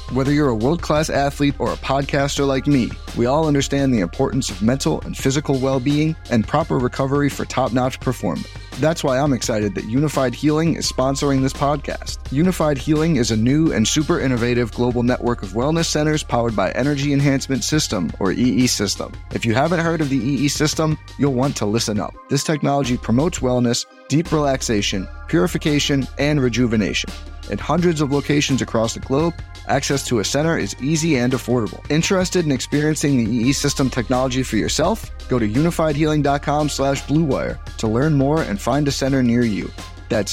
Whether you're a world-class athlete or a podcaster like me, we all understand the importance of mental and physical well-being and proper recovery for top-notch performance. That's why I'm excited that Unified Healing is sponsoring this podcast. Unified Healing is a new and super innovative global network of wellness centers powered by Energy Enhancement System, or EE System. If you haven't heard of the EE System, you'll want to listen up. This technology promotes wellness, deep relaxation, purification, and rejuvenation. In hundreds of locations across the globe, access to a center is easy and affordable. Interested in experiencing the EE System technology for yourself? Go to unifiedhealing.com/bluewire to learn more and find a center near you. That's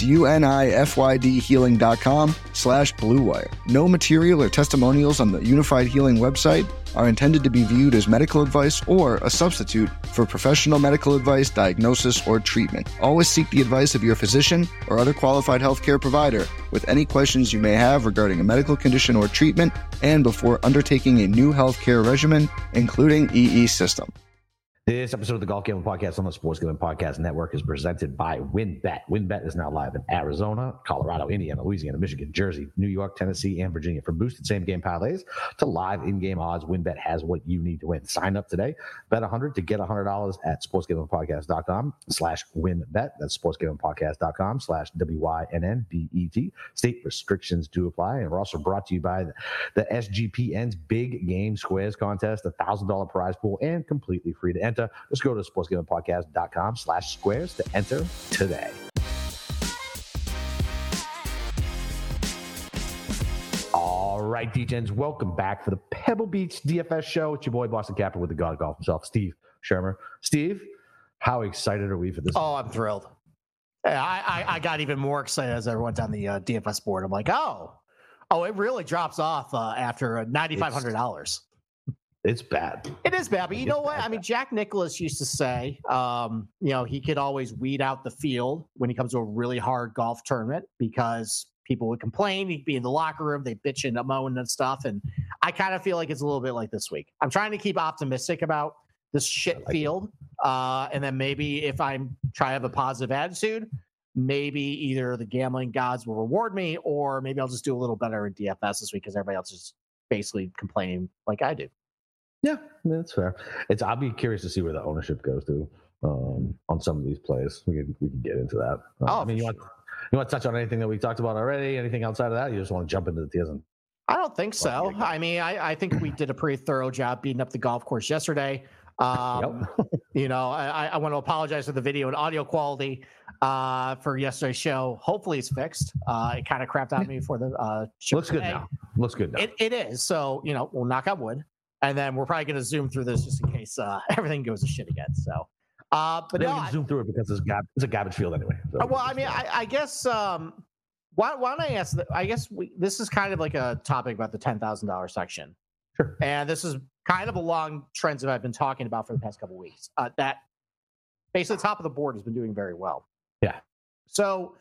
unifydhealing.com/bluewire. No material or testimonials on the Unified Healing website are intended to be viewed as medical advice or a substitute for professional medical advice, diagnosis, or treatment. Always seek the advice of your physician or other qualified healthcare provider with any questions you may have regarding a medical condition or treatment and before undertaking a new healthcare regimen, including EE System. This episode of the Golf Gambling Podcast on the Sports Gambling Podcast Network is presented by WynnBET. WynnBET is now live in Arizona, Colorado, Indiana, Louisiana, Michigan, Jersey, New York, Tennessee, and Virginia. For boosted same-game parlays to live in-game odds, WynnBET has what you need to win. Sign up today. Bet $100 to get $100 at sportsgamblingpodcast.com/WynnBET. That's sportsgamblingpodcast.com/WYNNBET. State restrictions do apply. And we're also brought to you by the SGPN's Big Game Squares contest, $1,000 prize pool, and completely free to enter. Just go to sportsgamblingpodcast.com/squares to enter today. All right, D-Gens, welcome back for the Pebble Beach DFS show. It's your boy, Boston Capper, with the god of golf himself, Steve Shermer. Steve, how excited are we for this? Oh, I'm thrilled. I got even more excited as I went down the DFS board. I'm like, oh, it really drops off after $9,500. It's bad. It is bad, but you know what? I mean, Jack Nicklaus used to say, he could always weed out the field when he comes to a really hard golf tournament because people would complain. He'd be in the locker room, they bitch and moan and stuff. And I kind of feel like it's a little bit like this week. I'm trying to keep optimistic about this shit field. And then maybe if I'm trying to have a positive attitude, maybe either the gambling gods will reward me or maybe I'll just do a little better in DFS this week because everybody else is basically complaining like I do. Yeah, that's fair. I'll be curious to see where the ownership goes to on some of these plays. We can get into that. You want to touch on anything that we talked about already? Anything outside of that? You just want to jump into the tiers? I don't think so. I mean, I think we did a pretty thorough job beating up the golf course yesterday. I want to apologize for the video and audio quality for yesterday's show. Hopefully it's fixed. It kind of crapped on me for the show. Looks good now. It is. So, we'll knock on wood. And then we're probably going to zoom through this just in case everything goes to shit again. So, but no, we can zoom through it because it's a garbage field anyway. So I guess why don't I ask? I guess this is kind of like a topic about the $10,000 section. Sure. And this is kind of along trends that I've been talking about for the past couple of weeks. That basically the top of the board has been doing very well. Yeah. So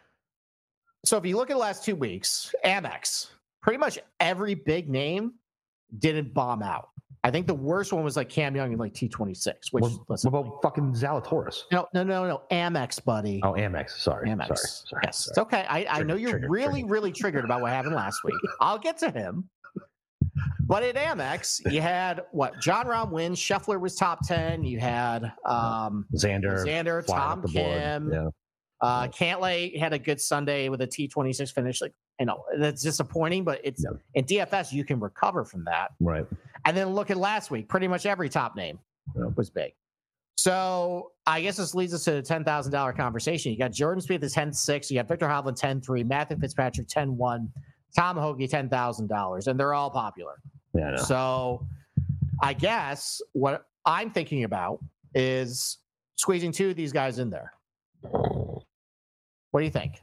if you look at the last 2 weeks, Amex, pretty much every big name didn't bomb out. I think the worst one was like Cam Young in like T26. What about fucking Zalatoris? No. Amex, buddy. Oh, Amex. Sorry. Amex. Sorry. Yes. It's okay. I know you're really triggered about what happened last week. I'll get to him. But at Amex, you had John Rahm wins. Scheffler was top 10. You had Xander, Tom Kim. Yeah. Cantlay had a good Sunday with a T26 finish. That's disappointing, but it's in DFS you can recover from that. Right. And then look at last week. Pretty much every top name was big. So I guess this leads us to the $10,000 conversation. You got Jordan Spieth at 10-6. You got Victor Hovland 10-3. Matthew Fitzpatrick 10-1. Tom Hoge $10,000, and they're all popular. Yeah. I know. So I guess what I'm thinking about is squeezing 2 of these guys in there. What do you think?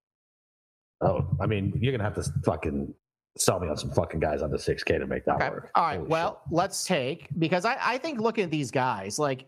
Oh, I mean, you're gonna have to fucking sell me on some fucking guys under 6K to make that work. All right. Let's take, because I think looking at these guys, last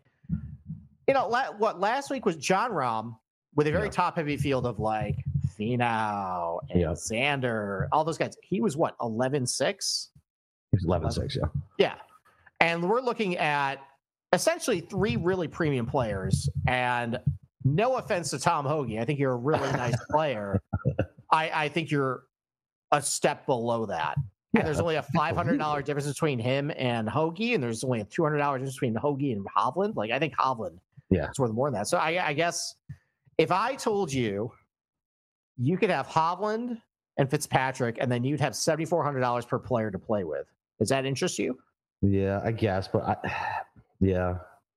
week was John Rahm with a very top heavy field of like Finau and Xander, all those guys. He was 11-6? He was 11-6, yeah. Yeah. And we're looking at essentially 3 really premium players. And no offense to Tom Hoge, I think you're a really nice player. I think you're a step below that. And there's only a $500 difference between him and Hoagie, and there's only a $200 difference between Hoagie and Hovland. Like, I think Hovland is worth more than that. So I guess if I told you you could have Hovland and Fitzpatrick, and then you'd have $7,400 per player to play with, does that interest you? Yeah, I guess, but yeah.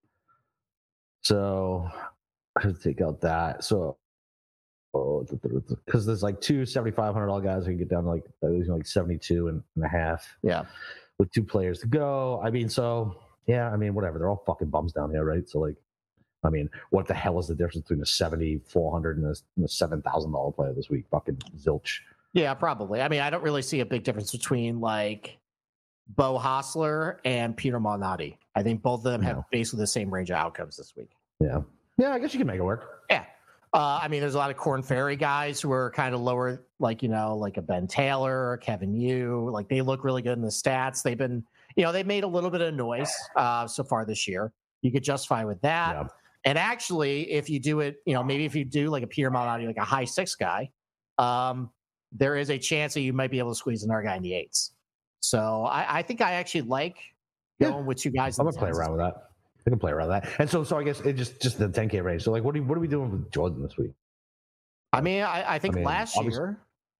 So I have to take out that. So, because there's like two $7,500 guys who can get down to like 72 and a half. Yeah. With 2 players to go. I mean, so yeah, I mean, whatever. They're all fucking bums down here, right? So like, I mean, what the hell is the difference between a $7,400 and a $7,000 player this week? Fucking zilch. Yeah, probably. I mean, I don't really see a big difference between like Bo Hostler and Peter Malnati. I think both of them have basically the same range of outcomes this week. Yeah. Yeah, I guess you can make it work. Yeah. I mean, there's a lot of Corn Ferry guys who are kind of lower, like, like a Ben Taylor or Kevin Yu. Like, they look really good in the stats. They've been, they've made a little bit of noise so far this year. You could justify with that. Yeah. And actually, if you do it, maybe if you do like a Peter Malnati, like a high 6 guy, there is a chance that you might be able to squeeze another guy in the 8s. So I think I actually like going with 2 guys. I'm going to play around with that. I can play around that. And so I guess it just the 10K range. So like, what are we doing with Jordan this week? I mean, I think last year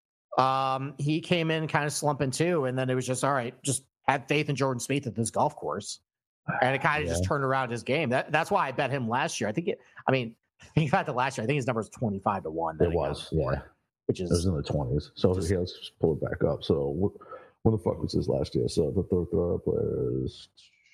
he came in kind of slumping too. And then it was just, all right, just have faith in Jordan Spieth at this golf course. And it kind of just turned around his game. That's why I bet him last year. Think about the last year. I think his number was 25-1. It was, yeah. Which is, it was in the 20s. So let's just pull it back up. So when the fuck was this last year? So the third throw players.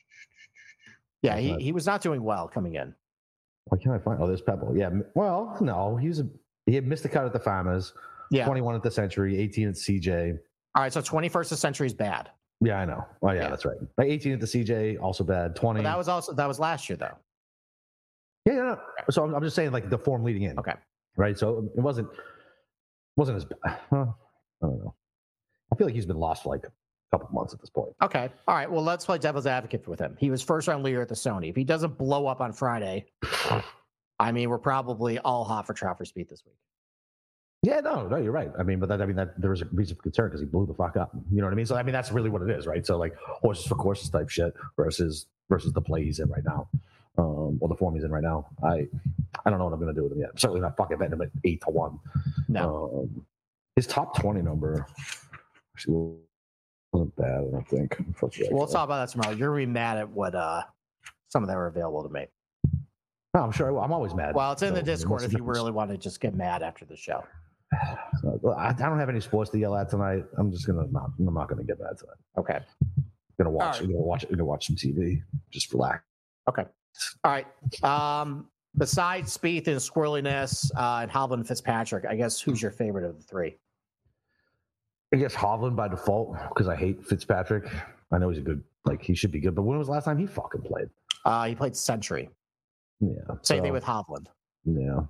Yeah, he was not doing well coming in. Why can't I find? Oh, there's Pebble. Yeah. Well, no, he had missed the cut at the Farmers. Yeah. 21 at the Century, 18 at CJ. All right, so 21st at Century is bad. Yeah, I know. Oh, yeah, that's right. Like 18 at the CJ, also bad. 20. But that was last year though. Yeah, no. So I'm just saying, like the form leading in. Okay. Right. So it wasn't as bad. I don't know. I feel like he's been lost for like couple months at this point. Okay. All right. Well, let's play devil's advocate with him. He was first round leader at the Sony. If he doesn't blow up on Friday, I mean, we're probably all hot for Trout for Spieth this week. Yeah, no, you're right. I mean, but that there was a reason for concern because he blew the fuck up. You know what I mean? So I mean, that's really what it is, right? So like horses for courses type shit versus the play he's in right now, or the form he's in right now. I don't know what I'm gonna do with him yet. I'm certainly not fucking betting him at 8-1. No. His top 20 number actually wasn't bad, I don't think. We'll talk about that tomorrow. You're gonna be mad at what some of them are available to me. No, I'm sure. I'm always mad. Well, it's in the Discord if you really want to just get mad after the show. I don't have any sports to yell at tonight. I'm not gonna get mad tonight. Okay. Gonna watch some TV. Just relax. Okay. All right. Besides Spieth and squirreliness and Hovland Fitzpatrick, I guess who's your favorite of the 3? I guess Hovland by default because I hate Fitzpatrick. I know he's a good, like he should be good, but when was the last time he fucking played? He played Century. Yeah. Same thing with Hovland. Yeah.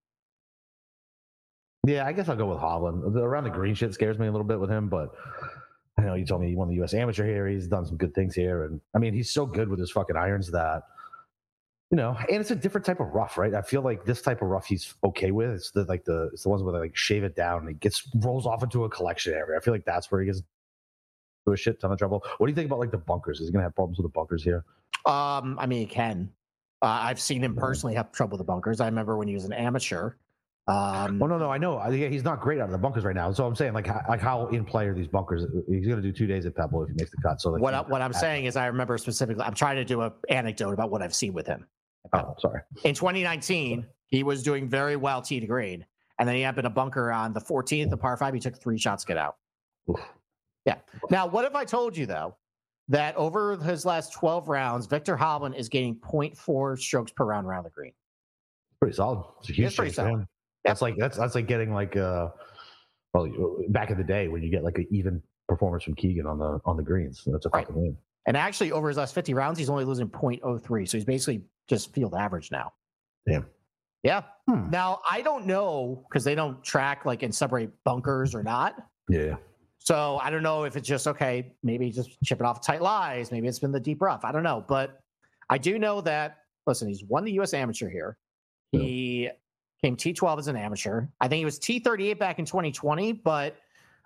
Yeah, I guess I'll go with Hovland. Around the green shit scares me a little bit with him, but I know you told me he won the U.S. Amateur here. He's done some good things here, and I mean he's so good with his fucking irons that. And it's a different type of rough, right? I feel like this type of rough he's okay with. It's the ones where they like shave it down and it rolls off into a collection area. I feel like that's where he gets into a shit ton of trouble. What do you think about like the bunkers? Is he gonna have problems with the bunkers here? I mean, he can. I've seen him personally have trouble with the bunkers. I remember when he was an amateur. No, I know. He's not great out of the bunkers right now. So I'm saying, like how in play are these bunkers? He's going to do 2 days at Pebble if he makes the cut. So what I'm saying is, I remember specifically. I'm trying to do an anecdote about what I've seen with him. Oh, sorry. In 2019, he was doing very well tee to green, and then he happened a bunker on the 14th, the par 5. He took 3 shots to get out. Oof. Yeah. Now, what if I told you though that over his last 12 rounds, Victor Hovland is gaining 0.4 strokes per round around the green? Pretty solid. It's a huge pretty solid. That's like that's like getting like back in the day when you get like an even performance from Keegan on the greens. That's a fucking win. And actually, over his last 50 rounds, he's only losing 0.03. So he's basically just field average now. Damn. Yeah. Now I don't know because they don't track like and separate bunkers or not. Yeah. So I don't know if it's just okay. Maybe just chip it off tight lies. Maybe it's been the deep rough. I don't know, but I do know that. Listen, he's won the U.S. Amateur here. He came T12 as an amateur. I think he was T38 back in 2020, but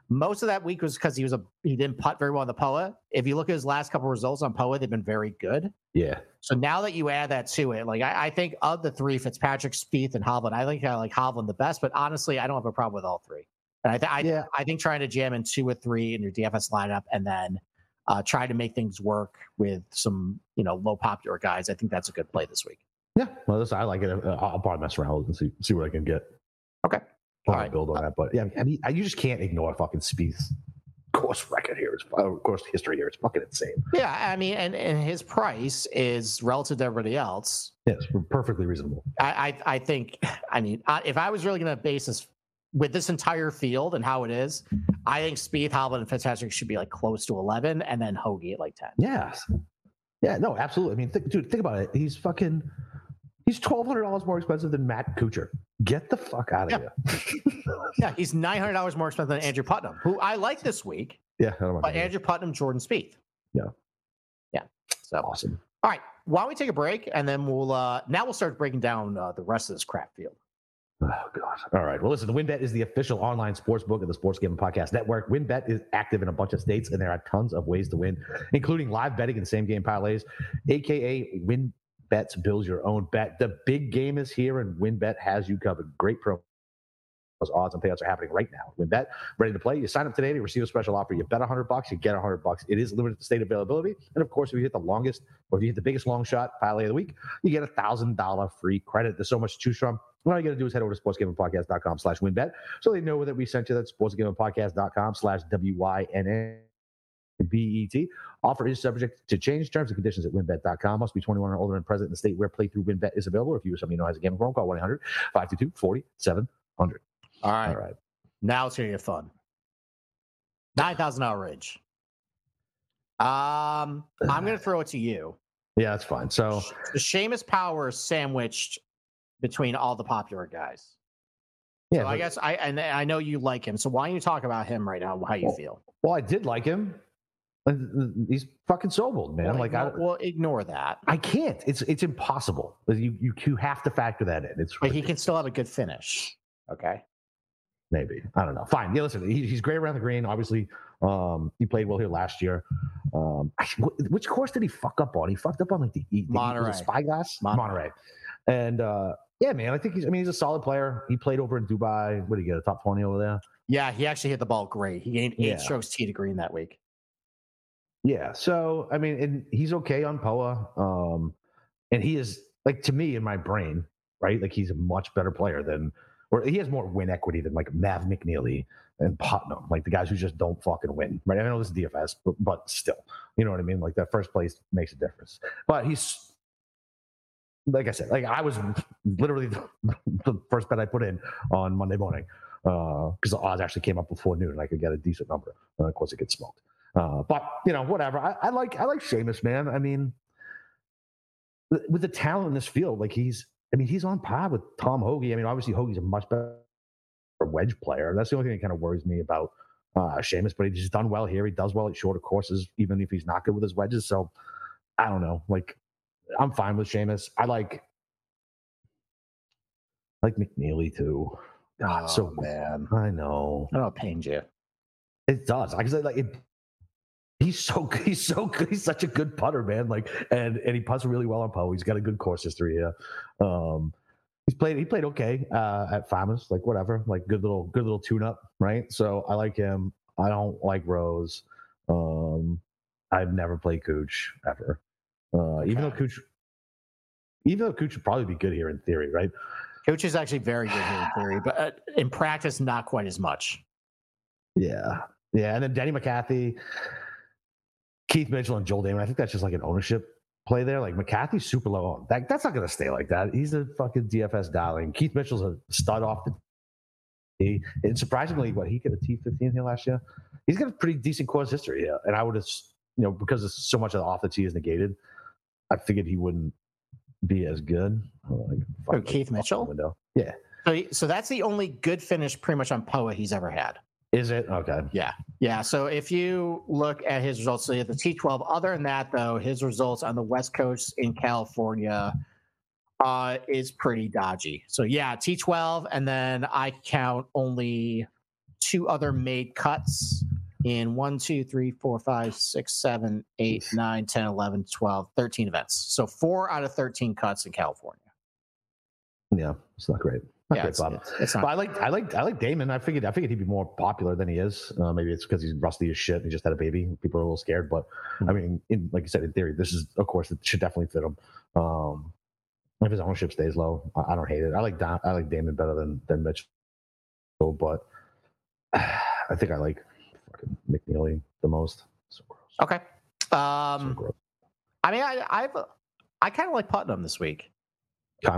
Most of that week was because he didn't putt very well on the POA. If you look at his last couple of results on POA, they've been very good. Yeah. So now that you add that to it, like I think of the three, Fitzpatrick, Spieth, and Hovland, I like Hovland the best. But honestly, I don't have a problem with all three. And I think trying to jam in 2 or 3 in your DFS lineup and then try to make things work with some low popular guys, I think that's a good play this week. Yeah, well, listen, I like it. I'll probably mess around and see what I can get. Okay. All right, build on that, but yeah, I mean, you just can't ignore fucking Spieth's course record here. Course history here. It's fucking insane. Yeah, I mean, and his price is relative to everybody else. Yes, perfectly reasonable. I think. I mean, if I was really going to base this with this entire field and how it is, I think Spieth, Hovland, and Fitzpatrick should be like close to 11, and then Hoagie at like 10. Yes. Yeah. No. Absolutely. I mean, dude, think about it. He's $1,200 more expensive than Matt Kuchar. Get the fuck out of here. Yeah, he's $900 more expensive than Andrew Putnam, who I like this week. Yeah, but Andrew Putnam, Jordan Spieth. Yeah. So awesome. All right, why don't we take a break and then we'll start breaking down the rest of this crap field. Oh, God. All right. Well, listen, the WynnBET is the official online sports book of the Sports Gambling Podcast Network. WynnBET is active in a bunch of states, and there are tons of ways to win, including live betting and same-game parlays, a.k.a. WynnBET's Build Your Own Bet. The big game is here, and WynnBET has you covered. Great promos, odds, and payouts are happening right now. WynnBET, ready to play? You sign up today to receive a special offer. You bet $100, you get $100. It is limited to state availability. And, of course, if you hit the longest or if you hit the biggest long shot parlay of the week, you get $1,000 free credit. There's so much to choose from. All you got to do is head over to sportsgamblingpodcast.com/WynnBET so they know that we sent you. That's sportsgamblingpodcast.com/WYNNBET. Offer is subject to change. Terms and conditions at WynnBET.com. Must be 21 or older and present in the state where playthrough WynnBET is available. If you or somebody has a gambling problem, call 1-800-522-4700. All right. Now it's going to get fun. $9,000 range. I'm going to throw it to you. Yeah, that's fine. So the Seamus Power is sandwiched between all the popular guys. Yeah, so I guess I know you like him. So why don't you talk about him right now? How you feel? Well, I did like him. He's fucking sold, man. Ignore that. I can't. It's impossible. You have to factor that in. But he can still have a good finish. Okay. Maybe. I don't know. Fine. Yeah, listen, he's great around the green. Obviously, he played well here last year. Which course did he fuck up on? He fucked up on like the Monterey. Spyglass? Monterey. And yeah, man, I think he's a solid player. He played over in Dubai. What did he get? A top 20 over there? Yeah, he actually hit the ball great. He gained 8 strokes tee to green that week. Yeah. So, I mean, and he's okay on POA. And he is, like, to me, in my brain, right? Like, he's a much better player than, or he has more win equity than like Mav McNeely and Putnam, like the guys who just don't fucking win, right? I know this is DFS, but still, you know what I mean? Like that first place makes a difference. But he's, like I said, like I was literally the first bet I put in on Monday morning because the odds actually came up before noon and I could get a decent number. And of course it gets smoked. But whatever. I like Seamus, man. I mean, with the talent in this field, like he's on par with Tom Hoagie. I mean, obviously Hoagie's a much better wedge player. That's the only thing that kind of worries me about Seamus, but he's done well here. He does well at shorter courses, even if he's not good with his wedges. So I don't know. Like, I'm fine with Seamus. I like McNeely too. God, so man. I know. I know it pains you. It does. He's so good. He's such a good putter, man. Like, and he putts really well on POA. He's got a good course history here. He played okay at Farmers, like whatever, like good little tune up, right? So I like him. I don't like Rose. I've never played Cooch ever. Even though Cooch would probably be good here in theory, right? Cooch is actually very good here in theory, but in practice, not quite as much. Yeah. And then Denny McCarthy, Keith Mitchell, and Joel Damon. I think that's just like an ownership play there. Like McCarthy's super low on. That's not going to stay like that. He's a fucking DFS darling. Keith Mitchell's a stud off the tee. And surprisingly, he got a T15 here last year. He's got a pretty decent course history here. And I would have, because so much of the off the tee is negated, I figured he wouldn't be as good. Keith Mitchell? Window. Yeah. So that's the only good finish pretty much on POA he's ever had. Is it? Okay. Yeah. So if you look at his results, so you have the T12. Other than that, though, his results on the West Coast in California is pretty dodgy. So yeah, T12, and then I count only two other made cuts in 1, 2, 3, 4, 5, 6, 7, 8, 9, 10, 11, 12, 13 events. So 4 out of 13 cuts in California. Yeah, it's not great. Not Yeah, great, Bob. it's not. But I like Damon. I figured he'd be more popular than he is. Maybe it's because he's rusty as shit. He just had a baby. People are a little scared. But I mean, like you said, in theory, this is, of course, it should definitely fit him. If his ownership stays low, I don't hate it. I like Damon better than Mitch. But I think I like fucking McNeely the most. So gross. Okay. So gross. I mean, I kind of like Putnam this week. Okay.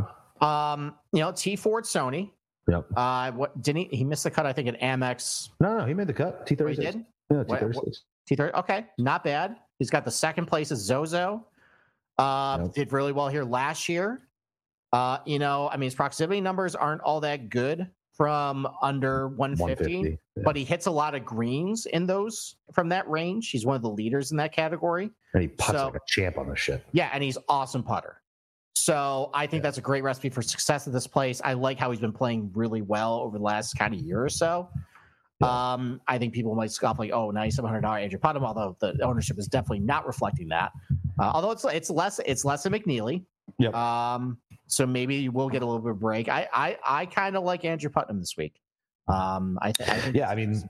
T Ford Sony. Yep. What didn't he missed the cut? I think at Amex. No, he made the cut. T36. He did? Yeah, T36. T30. Okay, not bad. He's got the second place as Zozo. Did really well here last year. I mean, his proximity numbers aren't all that good from under 150, but he hits a lot of greens in those from that range. He's one of the leaders in that category. And he puts like a champ on this shit. Yeah, and he's awesome putter. So I think that's a great recipe for success at this place. I like how he's been playing really well over the last kind of year or so. Yeah. I think people might scoff like, oh, $9,700 Andrew Putnam, although the ownership is definitely not reflecting that. Although it's less than McNeely. Yep. So maybe you will get a little bit of break. I kind of like Andrew Putnam this week. I think I mean,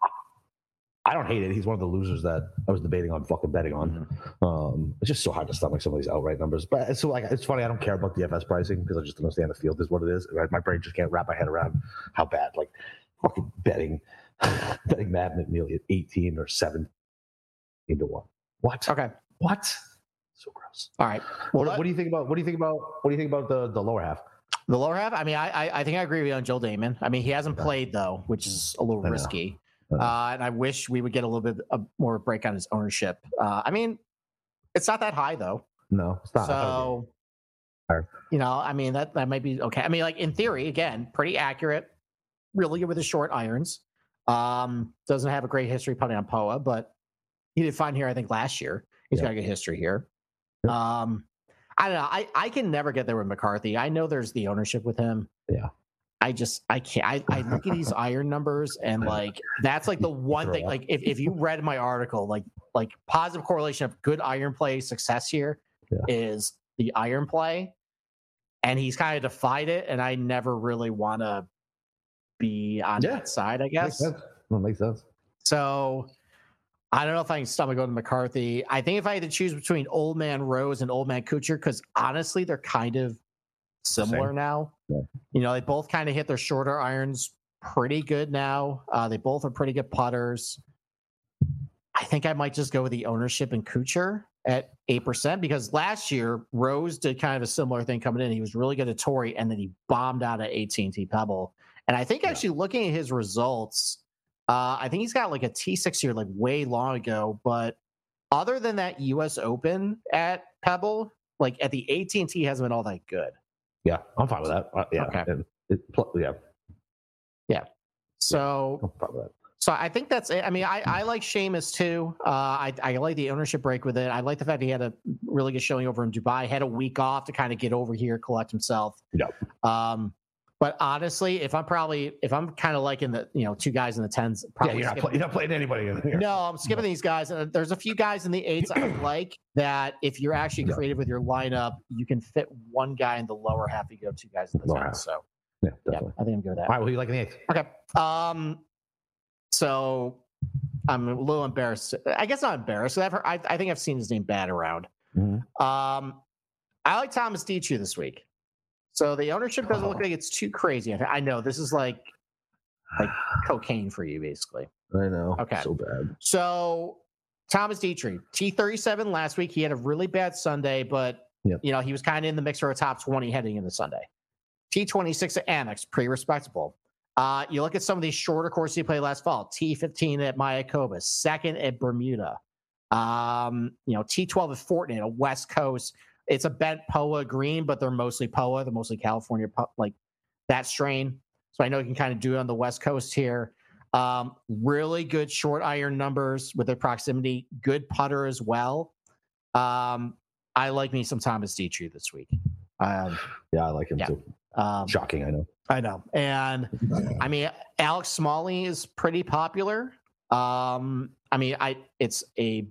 I don't hate it. He's one of the losers that I was debating on fucking betting on. Mm-hmm. It's just so hard to stomach some of these outright numbers. But so it's funny. I don't care about DFS pricing because I just understand the field is what it is. Right? My brain just can't wrap my head around how bad fucking betting Matt McNeely at 18 or 17 to 1. What? Okay. What? So gross. All right. Well, what do you think about the lower half? The lower half? I mean, I think I agree with you on Joel Damon. I mean, he hasn't played though, which is a little risky. And I wish we would get a little bit more break on his ownership. I mean, it's not that high though. No, it's not. So, I mean, that might be okay. I mean, like in theory, again, pretty accurate, really good with his short irons. Doesn't have a great history putting on POA, but he did fine here, I think, last year. He's got a good history here. I don't know. I can never get there with McCarthy. I know there's the ownership with him. Yeah. I can't. I look at these iron numbers and that's the one thing. Like if you read my article, like positive correlation of good iron play success here is the iron play, and he's kind of defied it. And I never really want to be on that side, I guess. Makes sense. So I don't know if I can stomach going to McCarthy. I think if I had to choose between Old Man Rose and Old Man Kuchar, because honestly, they're kind of similar now. Yeah. They both kind of hit their shorter irons pretty good now. They both are pretty good putters. I think I might just go with the ownership in Kuchar at 8% because last year Rose did kind of a similar thing coming in. He was really good at Torrey, and then he bombed out at AT&T Pebble. And I think actually looking at his results, I think he's got a T6 here way long ago. But other than that U.S. Open at Pebble, at the AT&T hasn't been all that good. Yeah, I'm fine with that. Yeah. Okay. Yeah. So, so I think that's it. I mean, I like Seamus too. I like the ownership break with it. I like the fact he had a really good showing over in Dubai. Had a week off to kind of get over here, collect himself. Yeah. But honestly, if I'm kind of liking the two guys in the 10s, probably you're not playing anybody in here. No, I'm skipping these guys. And there's a few guys in the 8s I like that if you're actually creative with your lineup, you can fit one guy in the lower half. You go 2 guys in the 10s. So definitely. I think I'm good with that. All right, well, who you like in the 8s? Okay. So I'm a little embarrassed. I guess not embarrassed. I think I've seen his name bad around. Mm-hmm. I like Thomas Detry this week. So the ownership doesn't look like it's too crazy. I know this is like cocaine for you, basically. I know. Okay. So bad. So Thomas Detry, T37 last week. He had a really bad Sunday, but he was kind of in the mix for a top 20 heading into Sunday. T26 at Amex, pretty respectable. You look at some of these shorter courses he played last fall. T15 at Mayakoba, second at Bermuda. T12 at Fortnite, a West Coast. It's a bent POA green, but they're mostly POA. They're mostly California, that strain. So I know you can kind of do it on the West Coast here. Really good short iron numbers with their proximity. Good putter as well. I like me some Thomas Detry this week. I like him too. Shocking, I know. I know. And I mean, Alex Smalley is pretty popular. I mean, it's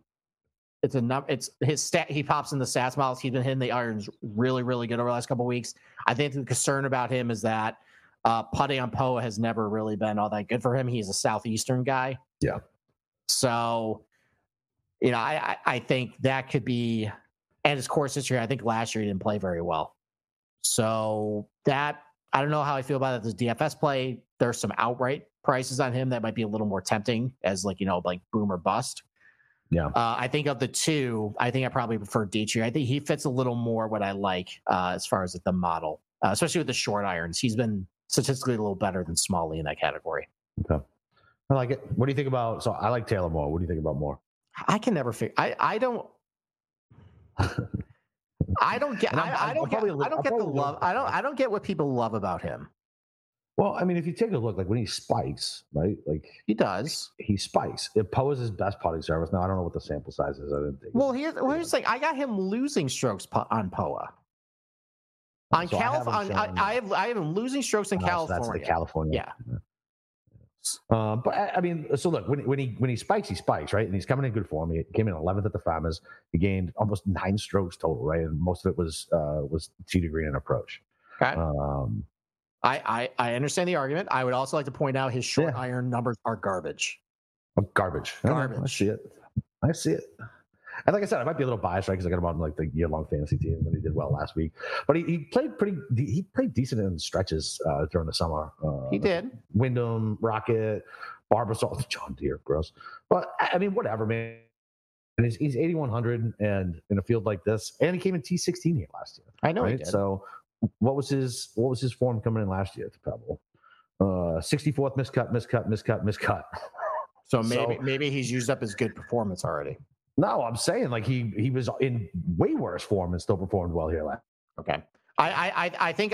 his stat. He pops in the stats models. He's been hitting the irons really, really good over the last couple of weeks. I think the concern about him is that putting on Poa has never really been all that good for him. He's a Southeastern guy. Yeah. So, you know, I think that could be, and his course history, I think last year he didn't play very well. So that, I don't know how I feel about it. This DFS play, there's some outright prices on him that might be a little more tempting as like, you know, like boom or bust. Yeah. I think of the two, I think I probably prefer Dietrich. I think he fits a little more what I like as far as the model, especially with the short irons. He's been statistically a little better than Smalley in that category. Okay. I like it. What do you think about, so I like Taylor Moore. What do you think about Moore? I can never figure, I don't get the love. I don't get what people love about him. Well, I mean, if you take a look, like when he spikes, right? Like he does. He spikes. If Poa is his best putting service. Now I don't know what the sample size is. I didn't think. Well, here's the thing. I got him losing strokes on Poa. On so California, I have him losing strokes in California. So that's the California. Yeah. But I mean, so look, when he spikes, right? And he's coming in good form. He came in 11th at the Farmers. He gained almost 9 strokes total, right? And most of it was tee to green and approach. Okay. I understand the argument. I would also like to point out his short iron numbers are garbage. Garbage. I see it. And like I said, I might be a little biased, right? Because I got him on like the year-long fantasy team when he did well last week. But he played decent in stretches during the summer. He did. Wyndham, Rocket, Barbasol, John Deere, gross. But I mean, whatever, man. And he's 8,100 and in a field like this, and he came in T16 here last year. I know, right? He did. So what was his form coming in last year at the Pebble? 64th, miscut. So maybe he's used up his good performance already. No, I'm saying like he was in way worse form and still performed well here last. Okay. I think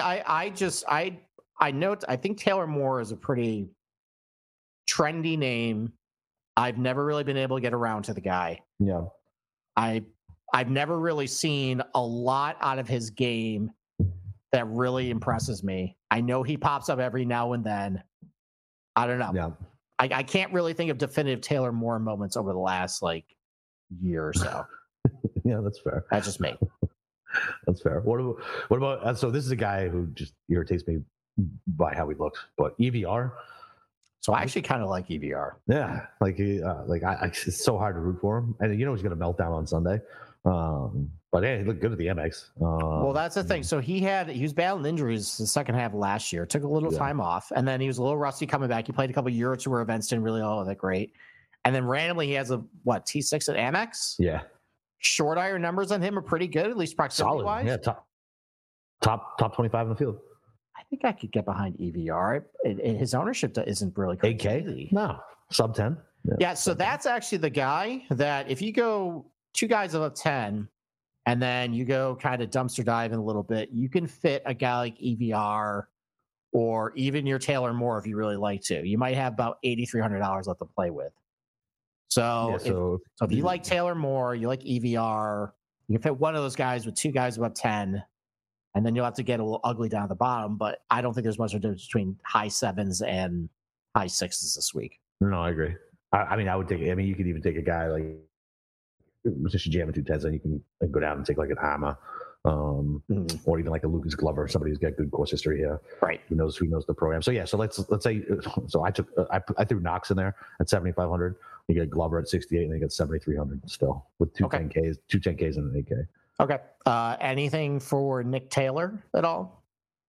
I think Taylor Moore is a pretty trendy name. I've never really been able to get around to the guy. Yeah. I've never really seen a lot out of his game that really impresses me. I know he pops up every now and then. I don't know. Yeah. I can't really think of definitive Taylor Moore moments over the last like year or so. Yeah, that's fair. That's just me. That's fair. What about so this is a guy who just irritates me by how he looks, but EVR. So I actually kind of like EVR. Yeah, it's so hard to root for him, and you know he's going to melt down on Sunday. But yeah, he looked good at the MX. Well, that's the thing. So he was battling injuries the second half of last year. Took a little time off, and then he was a little rusty coming back. He played a couple of Euro Tour events, didn't really all that great. And then randomly he has a T6 at Amex. Yeah, short iron numbers on him are pretty good, at least proximity wise. Yeah, top 25 in the field. I think I could get behind EVR. His ownership isn't really crazy. 8K? No, sub 10. Yeah, so that's actually the guy that if you go 2 guys above 10 and then you go kind of dumpster diving a little bit, you can fit a guy like EVR or even your Taylor Moore if you really like to. You might have about $8,300 left to play with. So if you like Taylor Moore, you like EVR, you can fit one of those guys with 2 guys above 10. And then you'll have to get a little ugly down at the bottom, but I don't think there's much of a difference between high 7s and high 6s this week. No, I agree. I mean, you could even take a guy like just jam 2 10s, and you can go down and take like an Ama, or even like a Lucas Glover, somebody who's got good course history here, right? Who knows the program. So yeah, so let's say I threw Knox in there at 7,500. You get Glover at 68, and you get 7,300 still with 2 10Ks and an 8K. Okay. Anything for Nick Taylor at all?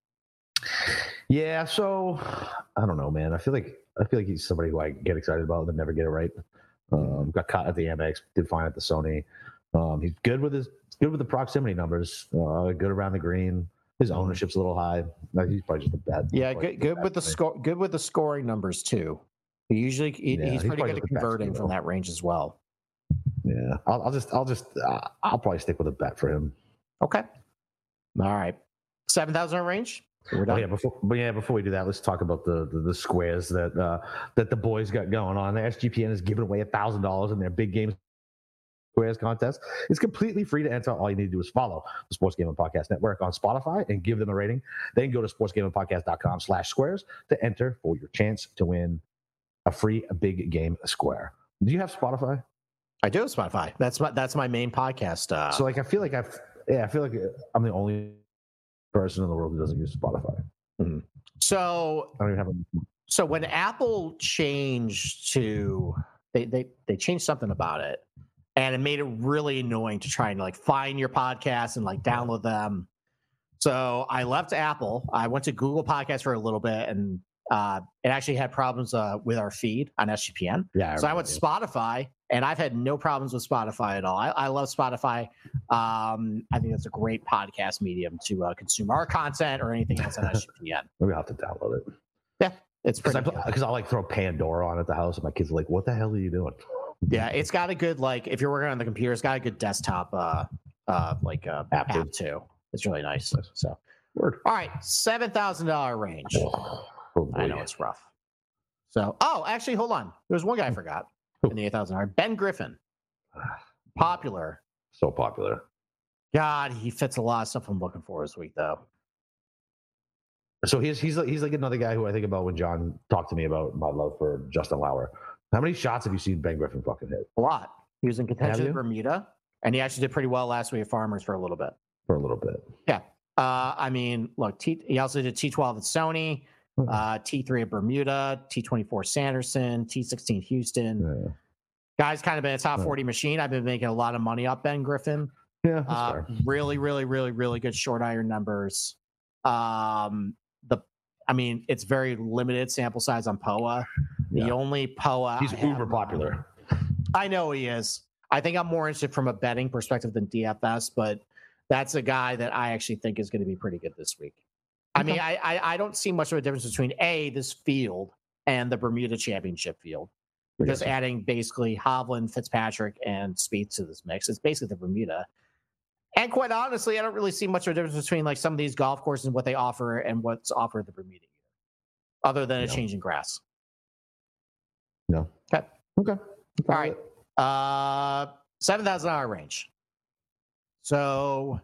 Yeah. So I don't know, man. I feel like he's somebody who I get excited about and never get it right. Got caught at the Amex, did fine at the Sony. He's good with the proximity numbers. Good around the green. His ownership's a little high. He's probably just a bad. Yeah. Good with the score. Good with the scoring numbers too. He's pretty good at converting from that range as well. Yeah, I'll probably stick with a bet for him. Okay. All right. 7,000 range. So we're done. Before we do that, let's talk about the squares that the boys got going on. The SGPN is giving away $1,000 in their big game Squares contest. It's completely free to enter. All you need to do is follow the Sports Gambling Podcast Network on Spotify and give them a rating. Then go to sportsgamblingpodcast.com/squares to enter for your chance to win a free big game square. Do you have Spotify? I do have Spotify. That's my main podcast. So like I feel like I'm the only person in the world who doesn't use Spotify. Mm-hmm. So I don't even have a. So when Apple changed to they changed something about it, and it made it really annoying to try and like find your podcasts and like download them. So I left Apple. I went to Google Podcasts for a little bit, and it actually had problems with our feed on SGPN. Yeah. So I went to Spotify, and I've had no problems with Spotify at all. I love Spotify. I think it's a great podcast medium to consume our content or anything else on SGPN. Maybe I'll have to download it. Yeah, it's pretty good. Because I'll like throw Pandora on at the house, and my kids are like, "What the hell are you doing?" Yeah, it's got a good like if you're working on the computer, it's got a good desktop app too. It's really nice. So, Word. All right, $7,000 range. Oh, I know it's rough. So, actually, hold on. There's one guy I forgot in the $8,000. Ben Griffin, popular. So popular. God, he fits a lot of stuff I'm looking for this week, though. So he's like another guy who I think about when John talked to me about my love for Justin Lauer. How many shots have you seen Ben Griffin fucking hit? A lot. He was in contention at Bermuda, and he actually did pretty well last week at Farmers for a little bit. Yeah. I mean, look, he also did T12 at Sony, T3 at Bermuda, T24 Sanderson, T16 Houston. Yeah. Guy's kind of been a top 40 machine. I've been making a lot of money off Ben Griffin. Yeah, that's fair. Really, really, really, really good short iron numbers. It's very limited sample size on POA. The only POA he's uber popular. I know he is. I think I'm more interested from a betting perspective than DFS, but that's a guy that I actually think is going to be pretty good this week. I mean, I don't see much of a difference between this field and the Bermuda Championship field. We're just adding basically Hovland, Fitzpatrick, and Spieth to this mix. It's basically the Bermuda. And quite honestly, I don't really see much of a difference between like some of these golf courses and what they offer and what's offered at the Bermuda, other than a change in grass. No. Okay. All right. $7,000 range. So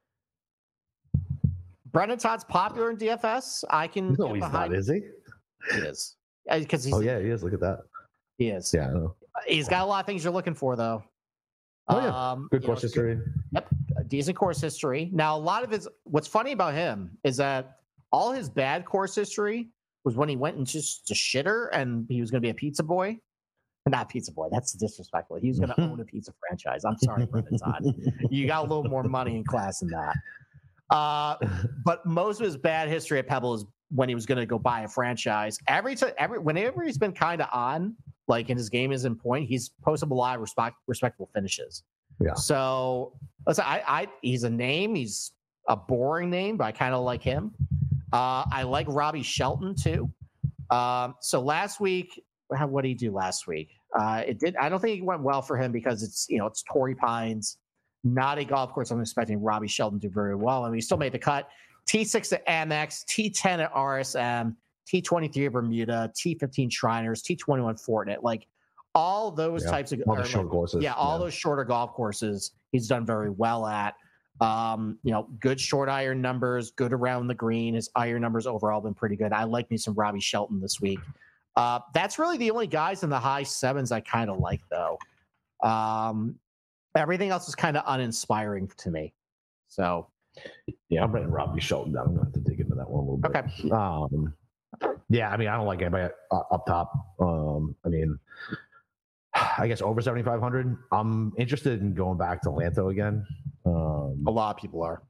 Brendan Todd's popular in DFS. I can. No, he's not. Is he? He is. Because he's. Oh yeah, he is. Look at that. He is. Yeah, I know. He's got a lot of things you're looking for, though. Oh yeah. Good course history. Yep. A decent course history. Now, a lot of what's funny about him is that all his bad course history was when he went and just a shitter and he was going to be a pizza boy. Not pizza boy. That's disrespectful. He was going to own a pizza franchise. I'm sorry, Brendan Todd. You got a little more money in class than that. But most of his bad history at Pebble is when he was going to go buy a franchise. Whenever he's been kind of on, like in his game is in point, he's posted a lot of respectable finishes. Yeah. So listen, he's a name. He's a boring name, but I kind of like him. I like Robbie Shelton too. So last week, what did he do last week? I don't think it went well for him because it's Torrey Pines, not a golf course I'm expecting Robbie Shelton to do very well. I mean, he still made the cut. T6 at Amex, T10 at RSM, T23 at Bermuda, T15 Shriners, T21 Fortinet. Like all those types of short courses. Yeah, all those shorter golf courses he's done very well at. Good short iron numbers, good around the green. His iron numbers overall been pretty good. I like me some Robbie Shelton this week. That's really the only guys in the high sevens I kind of like, though. Everything else is kind of uninspiring to me. So, yeah, I'm writing Robbie Shelton down. I'm going to have to dig into that one a little bit. Okay. Yeah, I mean, I don't like anybody up top. I mean, I guess over 7,500. I'm interested in going back to Lanto again. A lot of people are.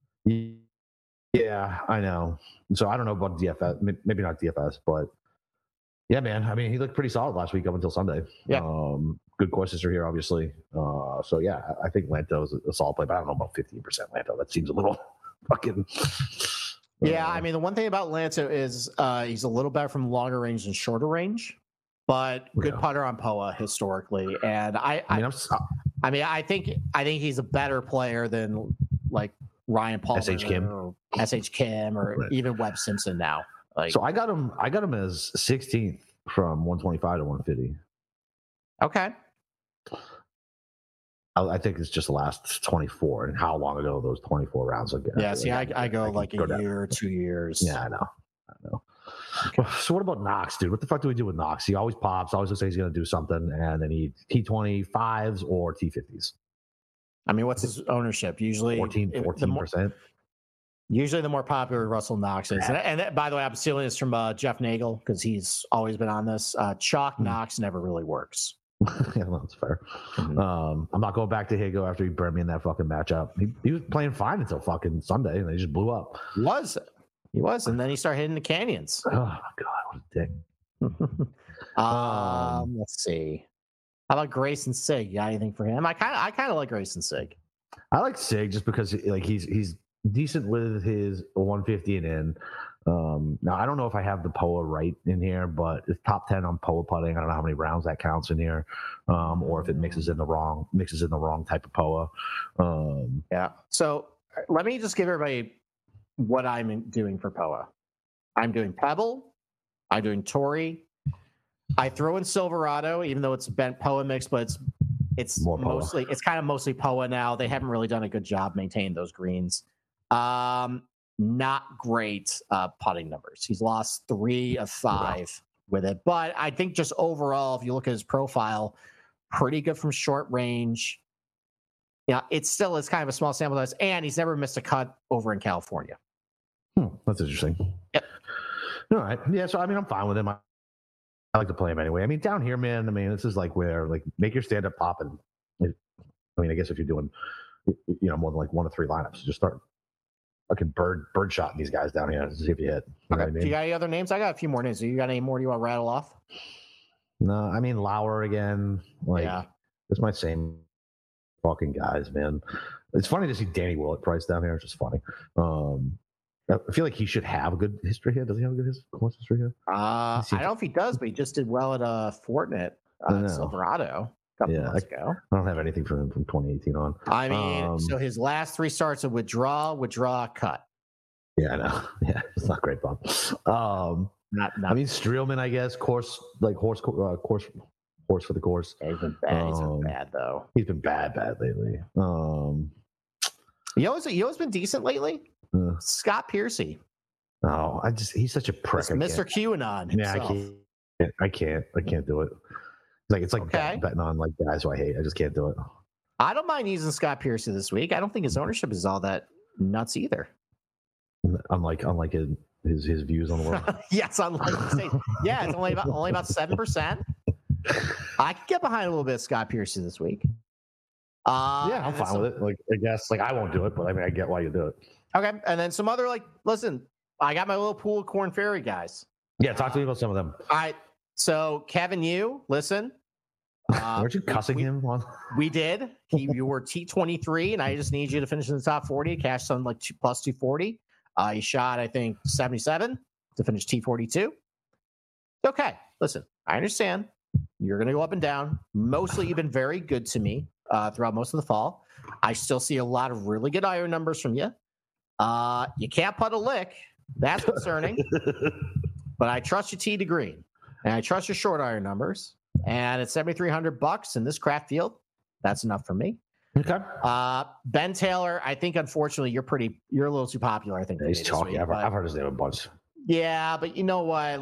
Yeah, I know. So I don't know about DFS. Maybe not DFS, but yeah, man. I mean, he looked pretty solid last week up until Sunday. Yeah. Good courses are here, obviously. So yeah, I think Lanto is a solid play, but I don't know about 15% Lanto. That seems a little fucking. Yeah, I mean, the one thing about Lanto is he's a little better from longer range than shorter range, but good putter on POA historically. And I think he's a better player than like Ryan Palmer, SH Kim, or even Webb Simpson now. Like, so I got him as 16th from 125 to 150. Okay. I think it's just the last 24, and how long ago those 24 rounds are. Yeah, see, I go like a year, 2 years. Yeah, I know. Okay. So what about Knox, dude? What the fuck do we do with Knox? He always pops, always looks like he's going to do something, and then he T25s or T50s. I mean, what's his ownership? Usually 14%. Usually the more popular Russell Knox is. And by the way, I'm stealing this from Jeff Nagel because he's always been on this. Chalk Knox never really works. Yeah, that's fair. I'm not going back to Higo after he burned me in that fucking matchup. He was playing fine until fucking Sunday, and they just blew up. He was, and then he started hitting the canyons. Oh my god, what a dick! Let's see. How about Grayson Sig? You got anything for him? I kind of like Grayson Sig. I like Sig just because like he's decent with his 150 and in. Now I don't know if I have the POA right in here, but it's top 10 on POA putting. I don't know how many rounds that counts in here, or if it mixes in the wrong type of POA. Yeah. So let me just give everybody what I'm doing for POA. I'm doing Pebble. I'm doing Tory. I throw in Silverado, even though it's a bent POA mix, but it's kind of mostly POA now. They haven't really done a good job maintaining those greens. Not great putting numbers. He's lost 3 of 5 with it. But I think just overall, if you look at his profile, pretty good from short range. Yeah, it still is kind of a small sample size, and he's never missed a cut over in California. That's interesting. Yep. All right. Yeah, so I mean, I'm fine with him. I like to play him anyway. I mean, down here, man, I mean, this is like where, like, make your stand-up popping. I mean, I guess if you're doing, more than like 1 to 3 lineups, just start fucking bird shotting these guys down here to see if you hit. You know what I mean? Do you got any other names? I got a few more names. Do you got any more you want to rattle off? No, I mean, Lauer again. It's my same fucking guys, man. It's funny to see Danny Willett price down here. It's just funny. I feel like he should have a good history here. Does he have a good course history here? I don't know if he does, but he just did well at Fortinet, Silverado. Couple months ago. I don't have anything from him from 2018 on. I mean, so his last 3 starts are withdraw, cut. Yeah, I know. Yeah, it's not great fun. I mean, Streelman, I guess, course for the course. Yeah, he's been bad. He's been bad though. He's been bad lately. You always been decent lately. Scott Piercy. Oh, he's such a prick. Mr. QAnon himself. Yeah, I can't do it. It's like betting on like guys who I hate. I just can't do it. I don't mind using Scott Piercy this week. I don't think his ownership is all that nuts either. Unlike his views on the world. Yes, unlike yeah, it's only about 7%. I could get behind a little bit of Scott Piercy this week. Yeah, I'm fine with it. Like, I guess, like, I won't do it, but I mean, I get why you do it. Okay, and then some other listen, I got my little pool of Corn Ferry guys. Yeah, talk to me about some of them. All right. So Kevin, listen. Weren't you cussing him? We did. You were T23, and I just need you to finish in the top 40. Cash some like plus 240. He shot, I think, 77 to finish T42. Okay, listen, I understand. You're going to go up and down. Mostly, you've been very good to me throughout most of the fall. I still see a lot of really good iron numbers from you. You can't putt a lick. That's concerning. But I trust your tee to green, and I trust your short iron numbers. And it's $7,300 in this craft field. That's enough for me. Okay. Ben Taylor, I think unfortunately you're a little too popular. I think he's talking. I've heard his name a bunch. Yeah, but you know what?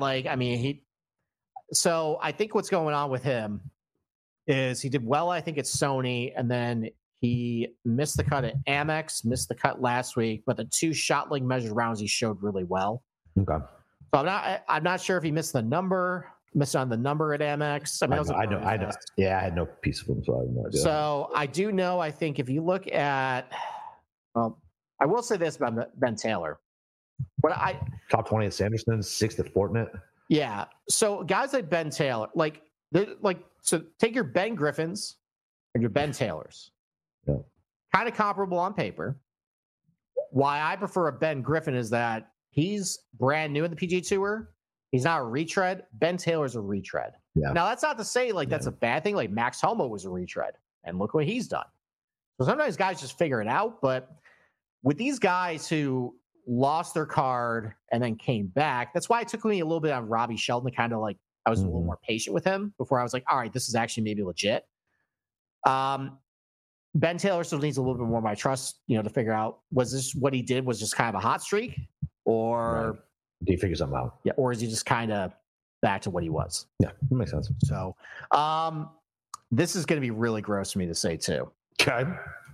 So I think what's going on with him is he did well, I think, at Sony, and then he missed the cut at Amex, missed the cut last week, but the 2 shot link measured rounds he showed really well. Okay. So I'm not sure if he missed on the number at Amex. I know. Yeah, I had no piece of him, so I have no idea. So I do know, I think if you look at, I will say this about Ben Taylor. Top 20 at Sanderson, 6th at Fortinet. Yeah. So guys like Ben Taylor, so take your Ben Griffins and your Ben Taylors. Yeah. Kind of comparable on paper. Why I prefer a Ben Griffin is that he's brand new in the PGA Tour. He's not a retread. Ben Taylor's a retread. Yeah. Now, that's not to say that's a bad thing. Like Max Homa was a retread, and look what he's done. So sometimes guys just figure it out. But with these guys who lost their card and then came back, that's why it took me a little bit on Robbie Shelton to kind of I was a little more patient with him before I was like, all right, this is actually maybe legit. Ben Taylor still needs a little bit more of my trust, to figure out, was this what he did was just kind of a hot streak, or Right. Do you figure something out? yeah, or is he just kind of back to what he was? Yeah, that makes sense. So, this is going to be really gross for me to say too. Okay.